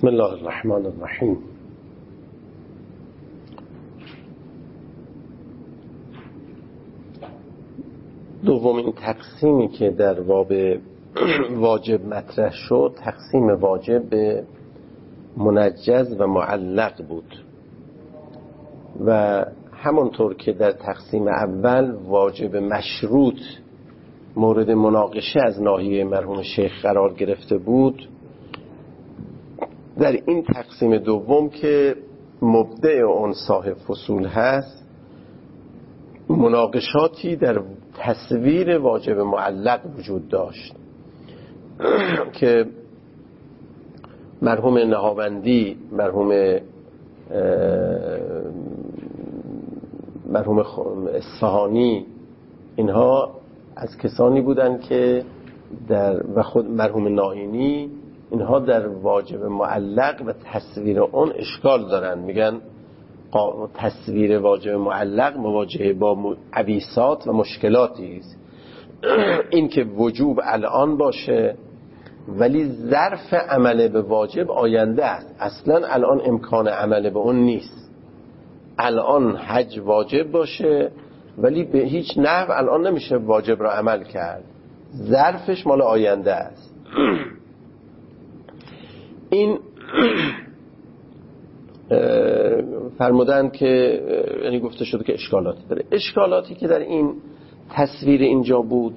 بسم الله الرحمن الرحیم. دومین تقسیمی که در باب واجب مطرح شد تقسیم واجب به منجز و معلق بود و همونطور که در تقسیم اول واجب مشروط مورد مناقشه از ناحیه مرحوم شیخ قرار گرفته بود، در این تقسیم دوم که مبدع اون صاحب فصول هست مناقشاتی در تصویر واجب معلق وجود داشت که مرحوم نهاوندی، مرحوم اصفهانی، اینها از کسانی بودند که و خود مرحوم نائینی، اینها در واجب معلق و تصویر اون اشکال دارن. میگن تصویر واجب معلق مواجهه با عویصات و مشکلاتی است. این که وجوب الان باشه ولی ظرف عمل به واجب آینده است، اصلا الان امکان عمل به اون نیست. الان حج واجب باشه ولی به هیچ نحو الان نمیشه واجب را عمل کرد، ظرفش مال آینده است. این فرمودن که یعنی گفته شده که اشکالاتی داره. اشکالاتی که در این تصویر اینجا بود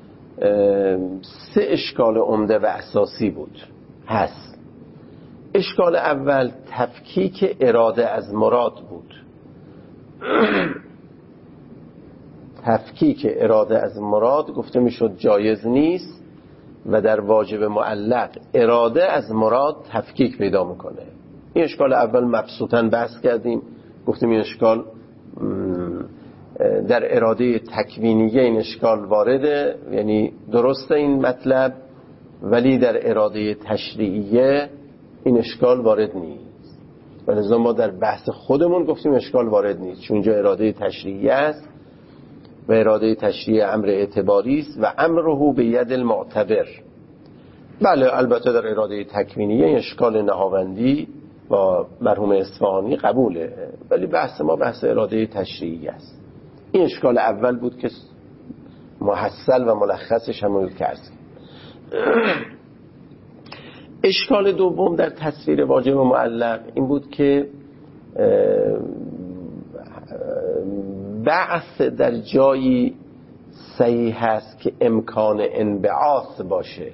3 اشکال عمده و اساسی بود هست. اشکال اول تفکیک اراده از مراد بود. تفکیک اراده از مراد گفته میشد جایز نیست و در واجب معلق اراده از مراد تفکیک پیدا میکنه. این اشکال اول مبسوطاً بحث کردیم، گفتیم این اشکال در اراده تکوینیه این اشکال وارده، یعنی درسته این مطلب، ولی در اراده تشریعیه این اشکال وارد نیست. ولذا ما در بحث خودمون گفتیم اشکال وارد نیست، چون اینجا اراده تشریعیه است و اراده تشریع امر اعتباری است و امره به ید المعتبر. بله البته در اراده تکوینیه این اشکال نهاوندی با مرحوم اصفهانی قبوله، ولی بحث ما بحث اراده تشریعی است. این اشکال اول بود که محصل و ملخصش همون که عرض کردم. اشکال دوم در تصویر واجب و معلق این بود که بعث در جایی صحیح هست که امکان انبعاث باشه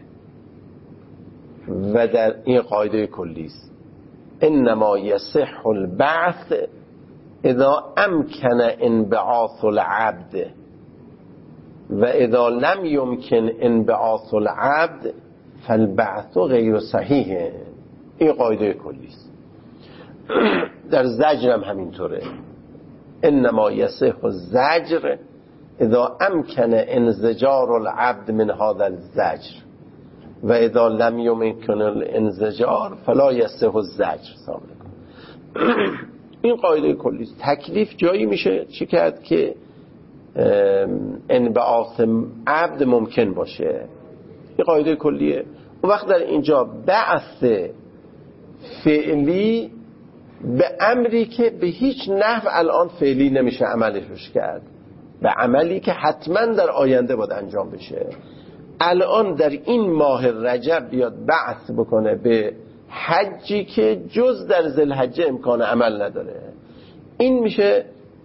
و در این قاعده کلی است: انما یصح البعث اذا امکن انبعاث العبد و اذا لم يمكن انبعاث العبد فالبعث غیر صحیح. این قاعده کلی است. در زجر هم همینطوره: انما یصح الزجر اذا امکن انزجار العبد من هذا الزجر و اذا لم يمكن الانزجار فلا یصح الزجر. این قاعده کلی است. تکلیف جایی میشه چی کرد که انبعاث عبد ممکن باشه. این قاعده کلیه. اون وقت در اینجا بعث فعلی به امری که به هیچ نحو الان فعلی نمیشه عملش کرد، به عملی که حتما در آینده باید انجام بشه. الان در این ماه رجب بیاد بعث بکنه به حجی که جز در ذوالحجه امکان عمل نداره، این میشه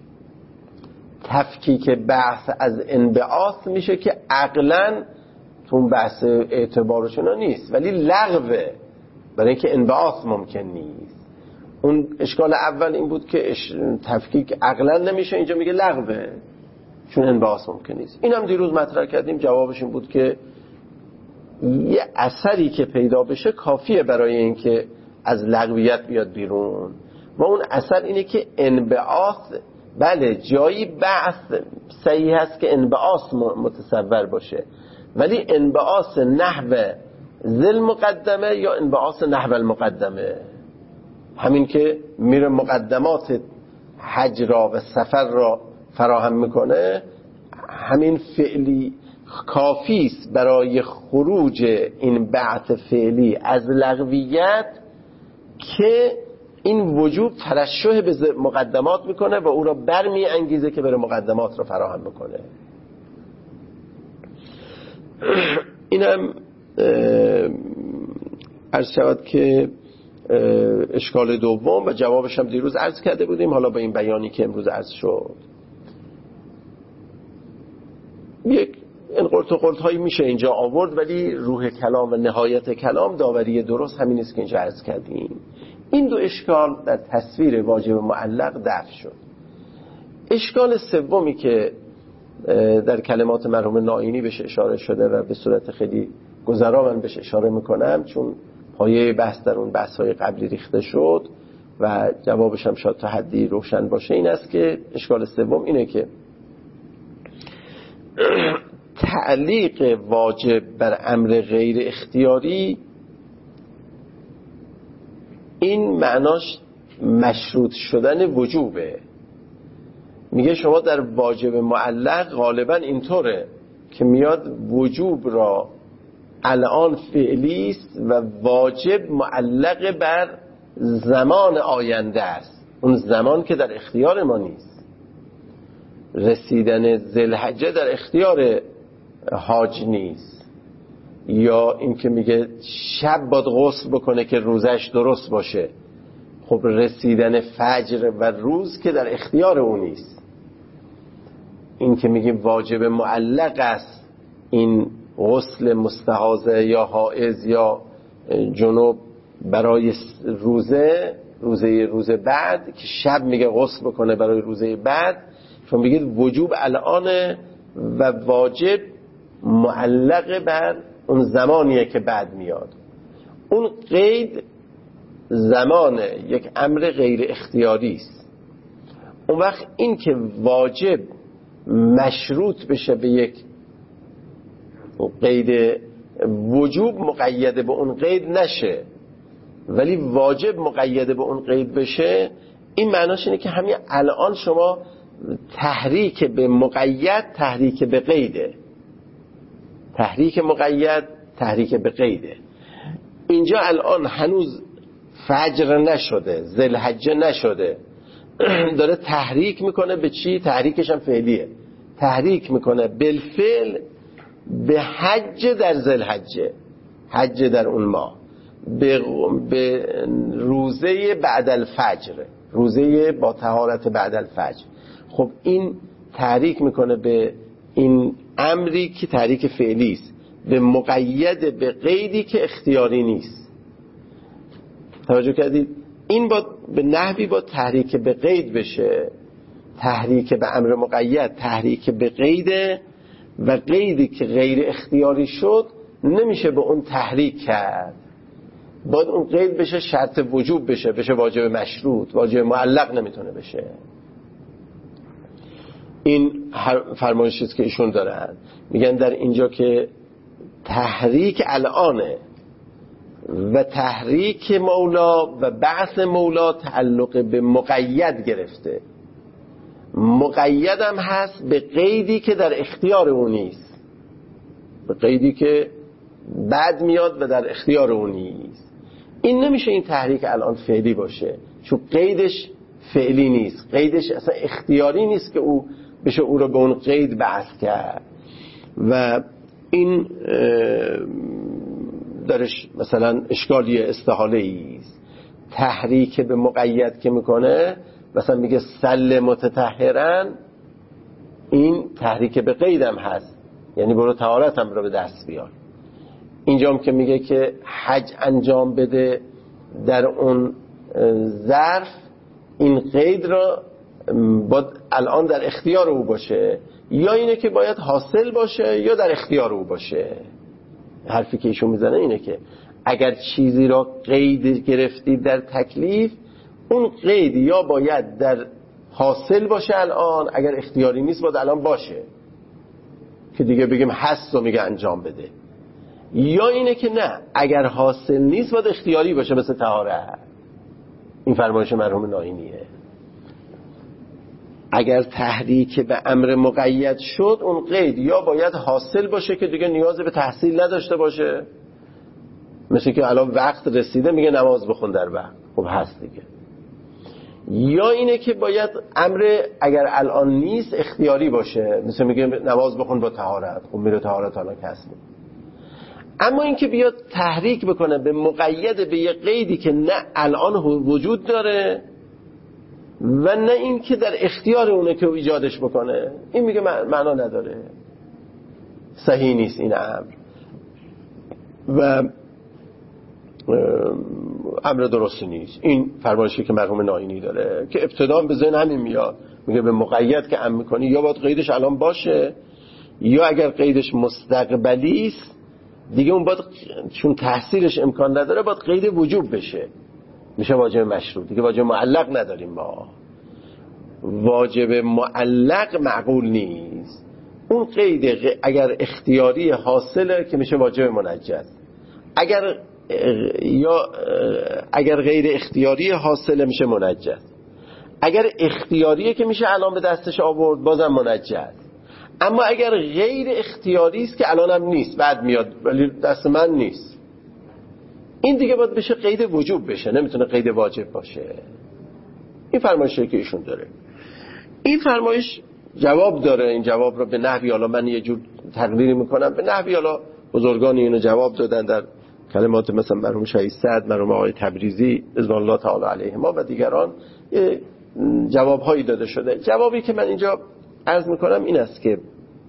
تفکیک بعث از انبعاث، میشه که عقلاً تو بحث اعتبارشون نیست ولی لغوه، برای اینکه انبعاث ممکن نیست. اون اشکال اول این بود که تفکیک عقلاً نمیشه، اینجا میگه لغوه چون انبعاث ممکن نیست. اینم دیروز مطرح کردیم، جوابش این بود که یه اثری که پیدا بشه کافیه برای اینکه از لغویت بیاد بیرون و اون اثر اینه که انبعاث، بله جایی بعث صحیح هست که انبعاث متصور باشه، ولی انبعاث نحو ذل مقدمه یا انبعاث نحو المقدمه، همین که میره مقدمات حج را و سفر را فراهم میکنه، همین فعلی کافی است برای خروج این بعث فعلی از لغویت که این وجوب ترشح به مقدمات میکنه و او را برمی انگیزه که بره مقدمات را فراهم بکنه. اینم عرض شود که اشکال دوم و جوابش هم دیروز عرض کرده بودیم. حالا با این بیانی که امروز عرض شد یک این قلت و قلت هایی میشه اینجا آورد، ولی روح کلام و نهایت کلام داوری درست همین است که اینجا عرض کردیم. این دو اشکال در تصویر واجب معلق دفع شد. اشکال سومی که در کلمات مرحوم نائینی بهش اشاره شده و به صورت خیلی گذرا من بهش اشاره میکنم چون پایه بحث در اون بحث‌های قبلی ریخته شد و جوابش هم شاید تا حدی روشن باشه، این است که اشکال سوم اینه که تعلیق واجب بر امر غیر اختیاری این معناش مشروط شدن وجوبه. میگه شما در واجب معلق غالبا اینطوره که میاد وجوب را الان فعلی است و واجب معلق بر زمان آینده است، اون زمان که در اختیار ما نیست. رسیدن ذوالحجه در اختیار حاج نیست، یا این که میگه شب باید غسل بکنه که روزش درست باشه. خب رسیدن فجر و روز که در اختیار اون نیست. این که میگیم واجب معلق است، این غسل مستحاضه یا حائض یا جنوب برای روزه بعد که شب میگه غسل بکنه برای روزه بعد، چون میگه وجوب الان و واجب معلق بر اون زمانیه که بعد میاد. اون قید زمان یک امر غیر اختیاری است. اون وقت این که واجب مشروط بشه به یک قید وجوب مقید به اون قید نشه، ولی واجب مقید به اون قید بشه، این معناش اینه که همین الان شما تحریک به مقید تحریک به قیده، تحریک مقید تحریک به قیده. اینجا الان هنوز فجر نشده، ذوالحجه نشده، داره تحریک میکنه به چی؟ تحریکش هم فعلیه، تحریک میکنه بالفعل به حج در ذوالحجه، حج در اون ماه، به روزه بعد الفجر، روزه با طهارت بعد الفجر. خب این تحریک میکنه به این امری که تحریک فعلی است، به مقید به قیدی که اختیاری نیست. توجه کردید؟ این با به نحوی با تحریک به قید بشه، تحریک به امر مقید تحریک به قیده، و قیدی که غیر اختیاری شد نمیشه به اون تحریک کرد، باید اون قید بشه شرط وجوب بشه واجب مشروط، واجب معلق نمیتونه بشه. این فرمایشی است که ایشون دارن، میگن در اینجا که تحریک الانه و تحریک مولا و بعث مولا تعلق به مقید گرفته، مقید هم هست به قیدی که در اختیار اون نیست، به قیدی که بعد میاد و در اختیار اون نیست. این نمیشه این تحریک الان فعلی باشه، چون قیدش فعلی نیست، قیدش اصلا اختیاری نیست که او بشه او رو به اون قید بعث کرد. و این درش مثلا اشکالی استحاله است. تحریک به مقید که میکنه، مثلا میگه سل متطهرن، این تحریک به قیدم هست، یعنی برو طهارت هم رو به دست بیار. اینجام که میگه که حج انجام بده در اون ظرف، این قید را باید الان در اختیار او باشه، یا اینه که باید حاصل باشه یا در اختیار او باشه. حرفی که ایشون میزنه اینه که اگر چیزی را قید گرفتی در تکلیف، اون قید یا باید در حاصل باشه الان، اگر اختیاری نیست باید الان باشه که دیگه بگیم هست و میگه انجام بده، یا اینه که نه اگر حاصل نیست باید اختیاری باشه مثل طهارت. این فرمایش مرحوم نائینیه. اگر تحریک به امر مقید شد، اون قید یا باید حاصل باشه که دیگه نیاز به تحصیل نداشته باشه، مثل که الان وقت رسیده میگه نماز بخون در وقت، خب هست دیگه. یا اینه که باید امر اگر الان نیست اختیاری باشه، مثل میگه نماز بخون با طهارت، خب میره طهارت الان کسب. اما اینکه بیاد تحریک بکنه به مقید به یه قیدی که نه الان وجود داره و نه این که در اختیار اونه که ایجادش بکنه، این میگه معنا نداره، صحیح نیست این امر و امر درستی نیست. این فرمایشی که مرحوم نائینی داره که ابتدا به ذهن همین میاد، میگه به مقید که امر میکنی یا باید قیدش الان باشه یا اگر قیدش مستقبلی است دیگه اون باید چون تحصیلش امکان نداره باید قید وجوب بشه، میشه واجب مشروط دیگه. واجب معلق نداریم ما، واجب معلق معقول نیست. اون قید اگر اختیاری حاصله که میشه واجب منجز، اگر غیر اختیاری حاصله میشه منجز، اگر اختیاریه که میشه الان به دستش آورد بازم منجز. اما اگر غیر اختیاری است که الان هم نیست بعد میاد ولی دست من نیست، این دیگه باید بشه قید وجوب بشه، نمیتونه قید واجب باشه. این فرمایشی که ایشون داره، این فرمایش جواب داره. این جواب رو به نحوی، حالا من یه جور تقریری میکنم، به نحوی حالا بزرگان اینو جواب دادن در کلمات مثلا مرحوم شهید سعد، مرحوم آقای تبریزی رضوان الله تعالی علیهما و دیگران جوابهایی داده شده. جوابی که من اینجا عرض میکنم این است که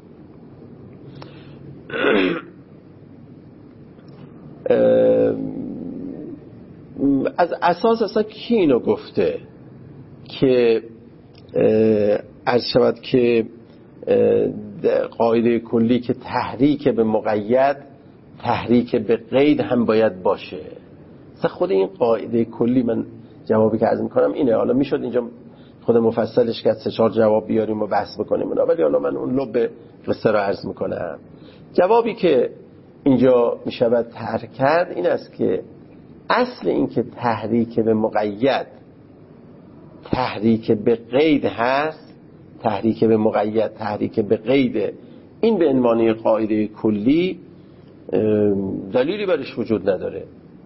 از اساس اصلا کی اینو گفته که عرض شود که قاعده کلی که تحریک به مقید تحریک به قید هم باید باشه. اصلا خود این قاعده کلی، من جوابی که عرض میکنم اینه. حالا میشد اینجا خود مفصلش که 3-4 جواب بیاریم و بحث بکنیم اونا، ولی حالا من اون لب قصه رو عرض میکنم. جوابی که اینجا میشود طرح کرد این است که اصل این که تحریک به مقید تحریک به قید هست، تحریک به مقید تحریک به قید، این به عنوان قاعده کلی دلیلی برش وجود نداره.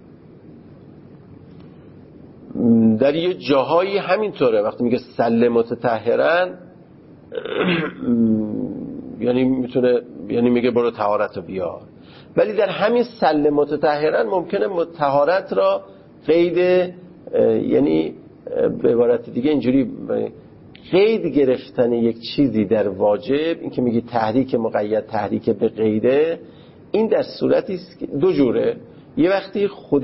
در یه جاهایی همینطوره، وقتی میگه سل متطهرن یعنی میتونه، یعنی میگه برو طهارت رو بیار، ولی در همین سل متطهرن ممکنه طهارت را قید، یعنی به عبارت دیگه اینجوری قید گرفتن یک چیزی در واجب، این که میگه تحریک مقید تحریک به قیده، این در صورتی است که دو جوره. یه وقتی خود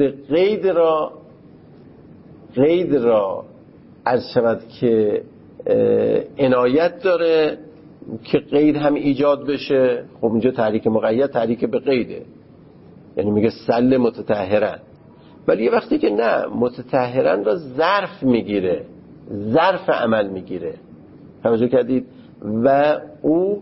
قید را عرض شود که عنایت داره که قید هم ایجاد بشه، خب اینجا تحریک مقید تحریک به قیده، یعنی میگه سل متطهرن. ولی یه وقتی که نه، متطهرن را ظرف میگیره، ظرف عمل میگیره، توجه کردید، و او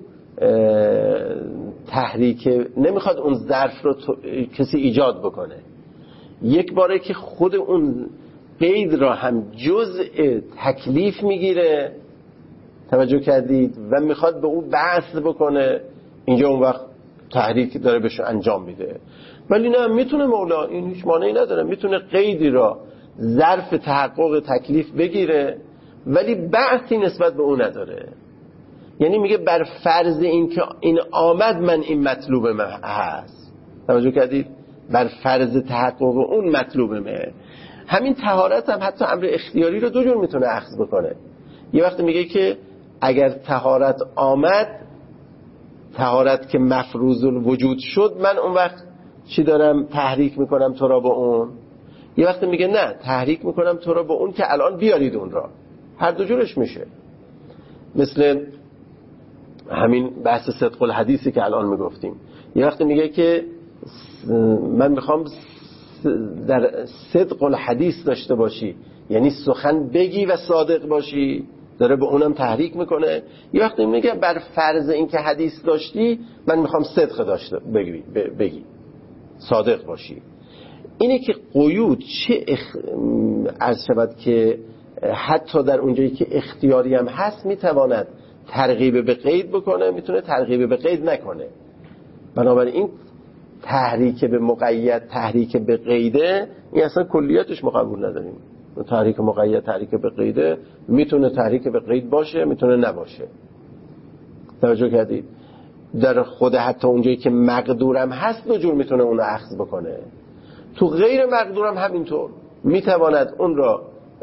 تحریک نمیخواد اون ظرف رو کسی ایجاد بکنه، یک باره که خود اون قید را هم جزء تکلیف میگیره، توجه کردید، و میخواد به اون بحث بکنه، اینجا اون وقت تحریک داره بهش انجام میده. ولی نه، میتونه مولا، این هیچ مانعی نداره، میتونه قیدی را ظرف تحقق تکلیف بگیره ولی بحثی نسبت به اون نداره. یعنی میگه بر فرض این که این آمد من این مطلوب من هست، توجه کردید، بر فرض تحقق اون مطلوب من. همین طهارت هم حتی امر اختیاری رو دو جور میتونه اخذ بکنه. یه وقت میگه که اگر طهارت آمد، طهارت که مفروض الوجود شد، من اون وقت چی دارم تحریک میکنم تو را به اون. یه وقت میگه نه، تحریک میکنم تو را به اون که الان بیارید اون را. هر دو جورش میشه. مثل همین بحث صدق الحدیثی که الان میگفتیم، یه وقت میگه که من میخوام در صدق الحدیث داشته باشی، یعنی سخن بگی و صادق باشی، داره به اونم تحریک میکنه. یه وقتی میگه بر فرض این که حدیث داشتی، من میخوام صدق داشته بگی، صادق باشی. اینه که قیود عرض شود که حتی در اونجایی که اختیاری هم هست میتواند ترغیب به قید بکنه، میتونه ترغیب به قید نکنه. بنابراین تحریک به مقید تحریک به قیده، این اصلا کلیاتش ما قبول نداریم. تحریک مقید تحریک به قیده، میتونه تحریک به قید باشه میتونه نباشه. توجه کردید؟ در خود حتی اونجایی که مقدورم هست دو جور میتونه اون رو اخذ بکنه. تو غیر مقدورم همینطور میتواند اون را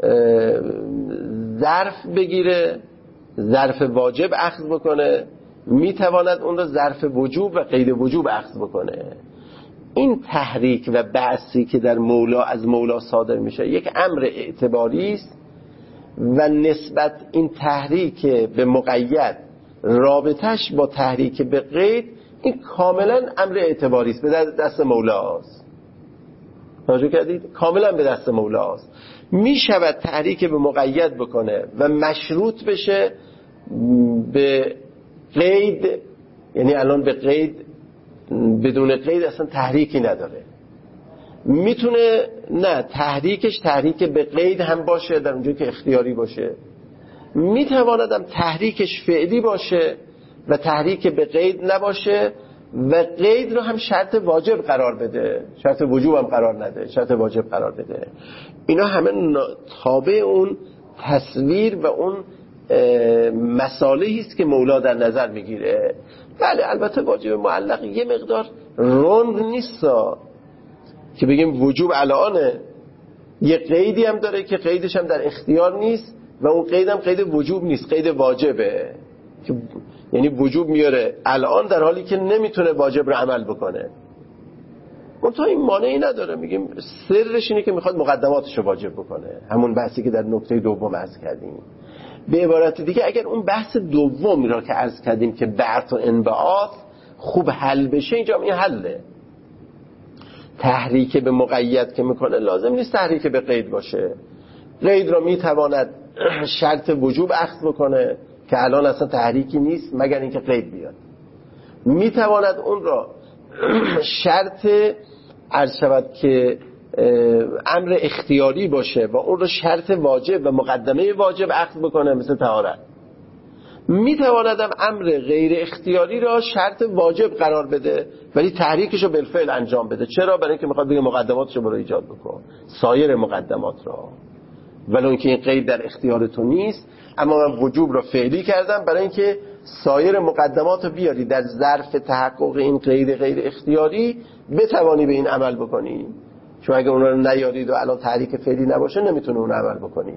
ظرف بگیره، ظرف واجب اخذ بکنه، میتواند اون را ظرف وجوب و قید وجوب اخذ بکنه. این تحریک و بعثی که در مولا از مولا صادر میشه یک امر اعتباری است و نسبت این تحریک به مقید رابطش با تحریک به قید این کاملا امر اعتباری است، به دست مولاست. توجه کردید؟ کاملا به دست مولاست. می شود تحریک به مقید بکنه و مشروط بشه به قید، یعنی الان به قید، بدون قید اصلا تحریکی نداره. میتونه نه تحریکش تحریک به قید هم باشه در اونجایی که اختیاری باشه، میتواندم تحریکش فعلی باشه و تحریک به قید نباشه و قید رو هم شرط واجب قرار بده، شرط وجوب هم قرار نده، شرط واجب قرار بده. اینا همه تابع اون تصویر و اون مصالحی است که مولا در نظر میگیره. بله البته واجب معلق یه مقدار روند نیست که بگیم وجوب الانه، یه قیدی هم داره که قیدش هم در اختیار نیست و اون قید هم قید وجوب نیست، قید واجبه، یعنی وجوب میاره الان در حالی که نمیتونه واجب رو عمل بکنه. منتها این مانعی نداره، میگیم سرش اینه که میخواد مقدماتش رو واجب بکنه، همون بحثی که در نکته دوم عرض کردیم. به عبارت دیگه اگر اون بحث دومی را که عرض کردیم که بعث و انبعاث خوب حل بشه، اینجا این حله. تحریک به مقید که میکنه لازم نیست تحریک به قید باشه. قید را میتواند شرط وجوب اخذ بکنه که الان اصلا تحریکی نیست مگر اینکه قید بیاد. میتواند اون را شرط عرض شود که امر اختیاری باشه و اون را شرط واجب و مقدمه واجب اخذ بکنه، مثل طهارت. میتواند امر غیر اختیاری را شرط واجب قرار بده ولی تحریکش رو بالفعل انجام بده. چرا؟ برای اینکه میخواد بگه مقدماتش رو برای ایجاد بکن، سایر مقدمات را، ولی اینکه این قید در اختیار تو نیست، اما من وجوب را فعلی کردم برای اینکه سایر مقدمات رو بیاری در ظرف تحقق این قید غیر اختیاری بتوانی به این عمل بکنی. چون اگه اونا رو نیارید و الان تحریک فعلی نباشه نمیتونه اون عمل بکنی.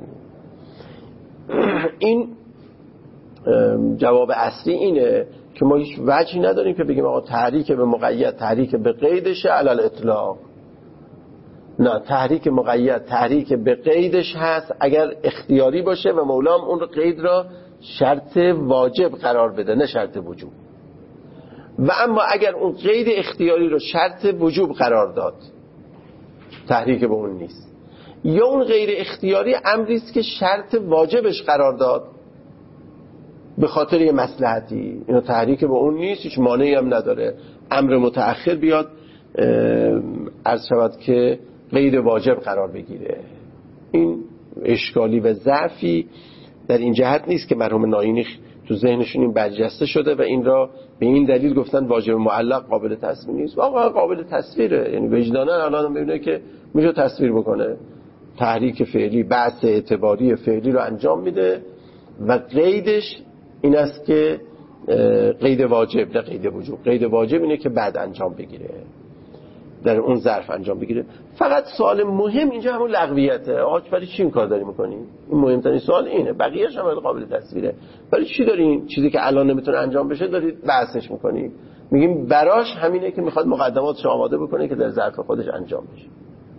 این جواب اصلی اینه که ما هیچ وجهی نداریم که بگیم آقا تحریک به مقید تحریک به قیدشه علی الاطلاق. نه، تحریک مقید تحریک به قیدش هست اگر اختیاری باشه و مولام اون رو قید را شرط واجب قرار بده نه شرط وجوب. و اما اگر اون قید اختیاری رو شرط وجوب قرار داد تحریک به اون نیست، یا اون غیر اختیاری امری است که شرط واجبش قرار داد به خاطر یه مصلحتی، اینو تحریک به اون نیست، هیچ مانعی هم نداره امر متأخر بیاد عرض شود که غیر واجب قرار بگیره. این اشکالی و ضعفی در این جهت نیست که مرحوم ناینی تو ذهنشون این برجسته شده و این را به این دلیل گفتن واجب معلق قابل تصویر نیست. واقعا قابل تصویره، یعنی وجدانا الان میبینه که میشه تصویر بکنه. تحریک فعلی بحث اعتباری فعلی رو انجام میده و قیدش این است که قید واجب نه قید وجوب. قید واجب اینه که بعد انجام بگیره، در اون ظرف انجام بگیره. فقط سوال مهم اینجا همون لغویته. آقا برای چی این کار داری میکنی؟ این مهمترین سوال اینه، بقیه‌اش هم قابل تصویره. برای چی داری این چیزی که الان نمیتونه انجام بشه داری بحثش میکنی؟ میگیم براش همینه که میخواد مقدماتش آماده بکنه که در ظرف خودش انجام بشه.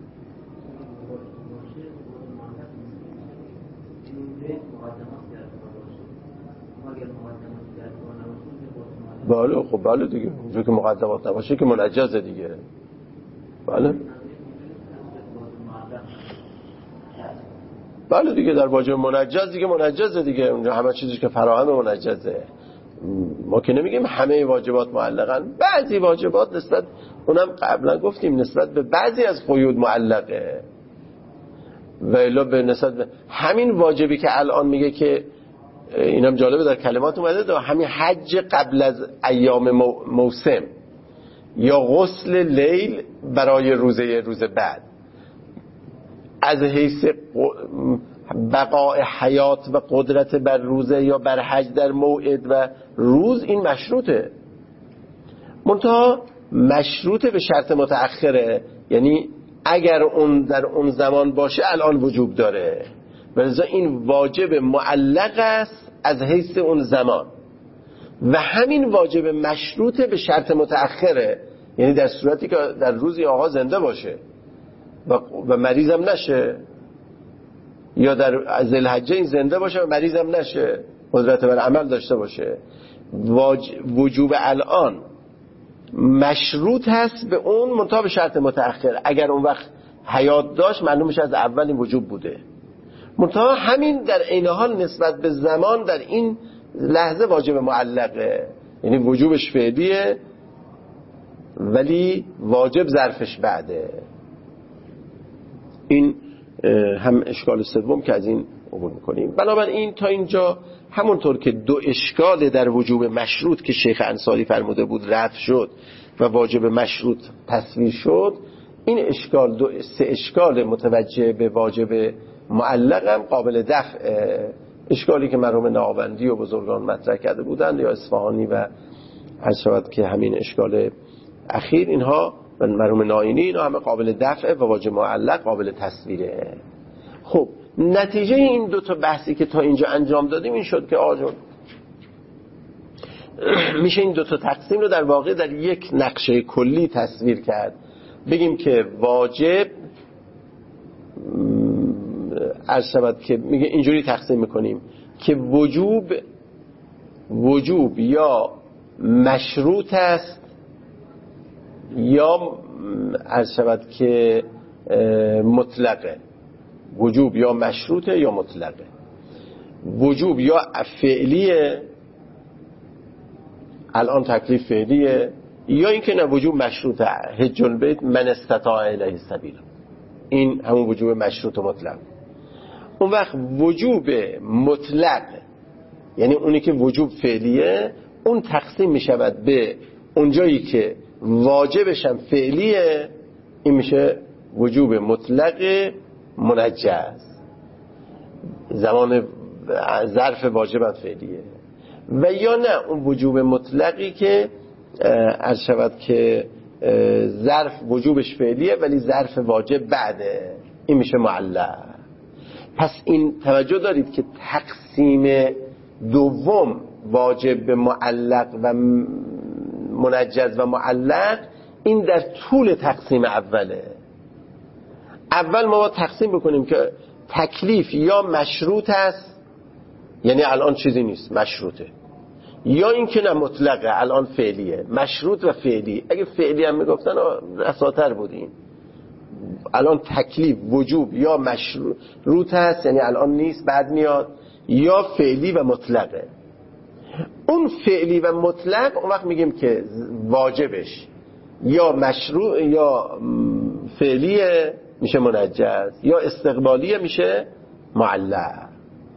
بله خب بله دیگه، اونجا که مقدمات نباشه که منجزه دیگه. بله بله دیگه، در واجب منجز دیگه منجزه دیگه، اونجا همه چیزی که فراهم منجزه. ما که نمیگیم همه واجبات معلقن، بعضی واجبات نسبت، اونم قبلا گفتیم نسبت به بعضی از قیود معلقه و الا به نسبت به همین واجبی که الان میگه که اینم جالبه در کلمات اومده ده، همین حج قبل از ایام موسم یا غسل لیل برای روز بعد، از حیث بقای حیات و قدرت بر روزه یا بر حج در موعد و روز این مشروطه، منتها مشروطه به شرط متأخره، یعنی اگر اون در اون زمان باشه الان وجوب داره، ولذا این واجب معلق است از حیث اون زمان، و همین واجب مشروطه به شرط متأخره، یعنی در صورتی که در روزی آقا زنده باشه و مریضم نشه، یا در ذوالحجه این زنده باشه و مریضم نشه، قدرت بر عمل داشته باشه. وجوب الان مشروط هست به اون، منتها به شرط متأخر. اگر اون وقت حیات داشت معلوم میشه از اول این وجوب بوده، منتها همین در عین حال نسبت به زمان در این لحظه واجب معلقه، یعنی وجوبش فعلیه ولی واجب ظرفش بعده. این هم اشکال سوم که از این عبور میکنیم. بنابراین تا اینجا همونطور که دو اشکال در وجوب مشروط که شیخ انصاری فرموده بود رفع شد و واجب مشروط تصویر شد، این اشکال سه اشکال متوجه به واجب معلق هم قابل دفع. اشکالی که مرحوم نهاوندی و بزرگان مطرح کرده بودند یا اصفهانی و عرض شود که همین اشکال اخیر، اینها و مرحوم ناینی، اینا همه قابل دفع و واجب معلق قابل تصویره. خب نتیجه این دو تا بحثی که تا اینجا انجام دادیم این شد که آجون میشه این دو تا تقسیم رو در واقع در یک نقشه کلی تصویر کرد. بگیم که واجب عرض شود که میگه اینجوری تقسیم میکنیم که وجوب یا مشروط است یا عرض شود که مطلقه. وجوب یا مشروطه یا مطلقه. وجوب یا فعلیه، الان تکلیف فعلیه، یا اینکه نه وجوب مشروطه، حج البیت من استطاع الیه سبیل، این همون وجوب مشروط و مطلق. اون وقت وجوب مطلق یعنی اونی که وجوب فعلیه، اون تقسیم می شود به اونجایی که واجبش هم فعلیه، این میشه وجوب مطلق منجز، زمان ظرف واجب هم فعلیه. و یا نه اون وجوب مطلقی که عرض شود که ظرف وجوبش فعلیه ولی ظرف واجب بعده، این میشه معلق. پس این توجه دارید که تقسیم دوم واجب به معلق و منجز و معلق این در طول تقسیم اوله. اول ما باید تقسیم بکنیم که تکلیف یا مشروط است، یعنی الان چیزی نیست مشروطه، یا این که نه مطلقه الان فعلیه. مشروط و فعلی، اگه فعلی هم میگفتن رساتر بودین. الان تکلیف وجوب یا مشروط هست یعنی الان نیست بعد میاد، یا فعلی و مطلقه. اون فعلی و مطلق اون وقت میگیم که واجبش یا مشروع یا فعلیه میشه منجز، یا استقبالیه میشه معلق.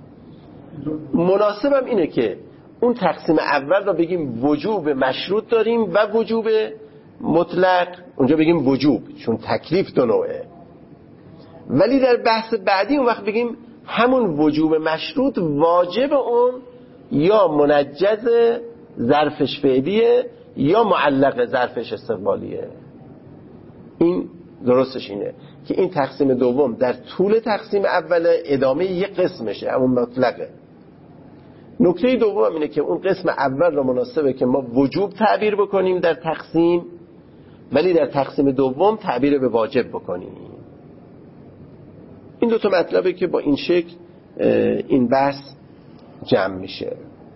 مناسبم اینه که اون تقسیم اول رو بگیم وجوب مشروط داریم و وجوب مطلق، اونجا بگیم وجوب چون تکلیف دو نوعه، ولی در بحث بعدی اون وقت بگیم همون وجوب مشروط واجب اون یا منجز ظرفش فعلیه یا معلق ظرفش استقبالیه. این درستش اینه که این تقسیم دوم در طول تقسیم اول ادامه یک قسمشه، همون مطلقه. نکته دوم اینه که اون قسم اول رو مناسبه که ما وجوب تعبیر بکنیم در تقسیم، ولی در تقسیم دوم تعبیر به واجب بکنیم. این دو تا مطلبه که با این شکل این بحث جمع میشه.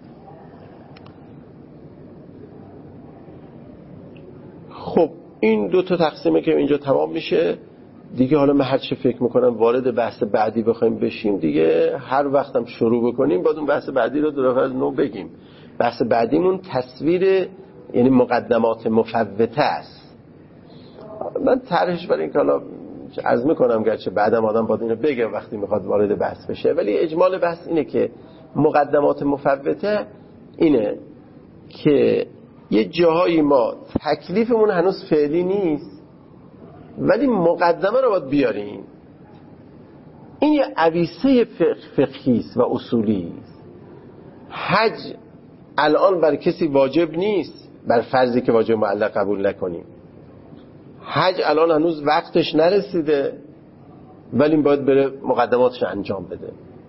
خب این دو تا تقسیمه که اینجا تمام میشه دیگه. حالا من هر چه فکر میکنم وارد بحث بعدی بخوایم بشیم دیگه، هر وقتم شروع بکنیم باید اون بحث بعدی رو در نو بگیم. بحث بعدیمون تصویر یعنی مقدمات مفوته است. من طرحش برای اینکه حالا عرض میکنم گرچه بعدم آدم باید اینو بگه وقتی میخواد وارد بحث بشه، ولی اجمال بحث اینه که مقدمات مفوته اینه که یه جاهایی ما تکلیفمون هنوز فعلی نیست ولی مقدمه رو باید بیاریم. این یه عویسه فقهی است و اصولی است. حج الان بر کسی واجب نیست، بر فرضی که واجب معلق قبول نکنیم. حج الان هنوز وقتش نرسیده ولی باید بره مقدماتش انجام بده.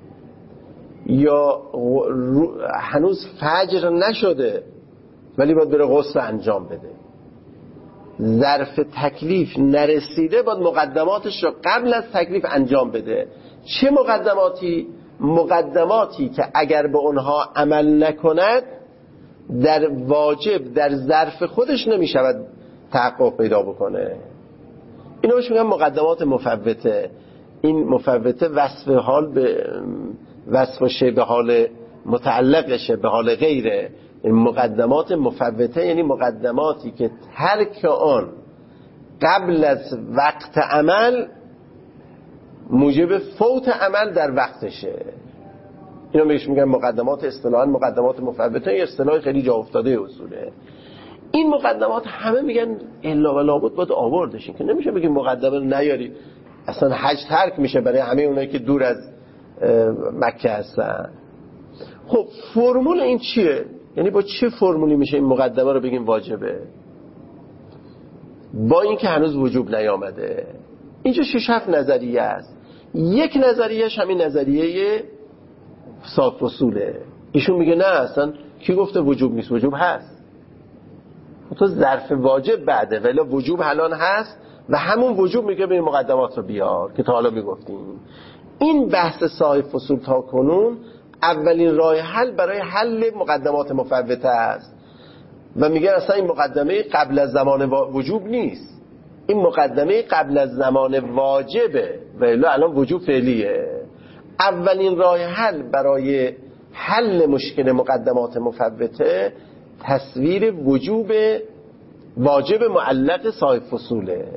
یا هنوز فجر نشده ولی باید بره غسل انجام بده. ظرف تکلیف نرسیده باید مقدماتش رو قبل از تکلیف انجام بده. چه مقدماتی؟ مقدماتی که اگر به اونها عمل نکند در واجب در ظرف خودش نمیشود تحقق پیدا بکنه. اینا بهش میگن مقدمات مفوته. این مفوته وصف حال به وصف شبه حال متعلق شبه حال غیره. این مقدمات مفوته یعنی مقدماتی که ترک آن قبل از وقت عمل موجب فوت عمل در وقتشه. اینا بهش میگن مقدمات. اصطلاحاً مقدمات مفوته یه اصطلاح خیلی جا افتاده اصوله. این مقدمات همه میگن الا و لابد باید آوردش. این که نمیشه بگیم مقدمه نیاری اصلا حج ترک میشه برای همه اونایی که دور از مکه هستن. خب فرمول این چیه؟ یعنی با چه فرمولی میشه این مقدمه رو بگیم واجبه با این که هنوز وجوب نیامده؟ اینجا 6-7 نظریه است. یک نظریهش همین نظریه صاف اصوله. ایشون میگه نه اصلا کی گفته وجوب نیست؟ وجوب هست. تو ظرف واجب بعده ولی وجوب الان هست و همون وجوب میگه به مقدمات رو بیار که تا حالا میگفتیم. این بحث صاحب اصول تا کنون اولین راه حل برای حل مقدمات مفوته است و میگه اصلا این مقدمه قبل از زمان وجوب نیست، این مقدمه قبل از زمان واجبه و الان وجوب فعلیه. اولین راه حل برای حل مشکل مقدمات مفوته تصویر وجوب واجب معلق صاحب فصوله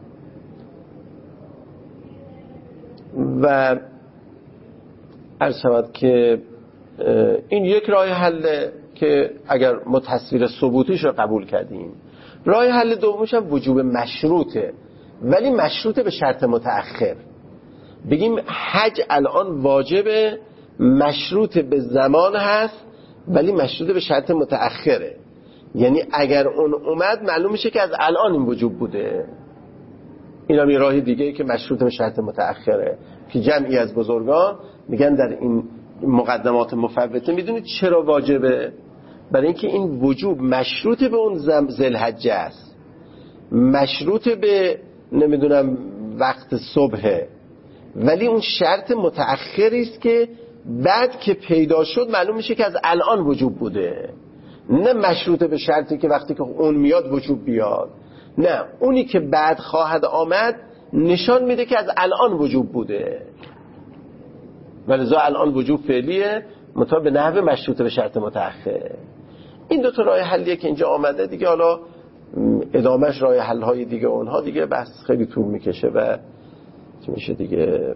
و عرض شود که این یک راه حل که اگر ما تصویر ثبوتیش رو قبول کردیم. راه حل دومش هم وجوب مشروطه ولی مشروطه به شرط متأخر. بگیم حج الان واجبه مشروط به زمان هست ولی مشروط به شرط متأخره. یعنی اگر اون اومد معلوم میشه که از الان این وجوب بوده. این هم یه راه دیگه که مشروط به شرط متأخره که جمعی از بزرگان میگن در این مقدمات مفوته میدونید چرا واجبه؟ برای اینکه این وجوب مشروط به اون ذوالحجه است، مشروط به نمیدونم وقت صبحه ولی اون شرط متأخری است که بعد که پیدا شد معلوم میشه که از الان وجوب بوده. نه مشروط به شرطی که وقتی که اون میاد وجوب بیاد، نه اونی که بعد خواهد آمد نشان میده که از الان وجوب بوده ولذا الان وجوب فعلیه مطابق به نحو مشروط به شرط متأخر. این دو تا راه حلیه که اینجا آمده دیگه. حالا ادامهش راه حل های دیگه اونها دیگه بحث خیلی طول میکشه و چه میشه دیگه.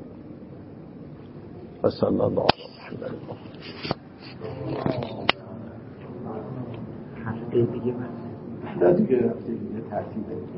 صلی الله علیه و سلم. هفته دیگه ترتیب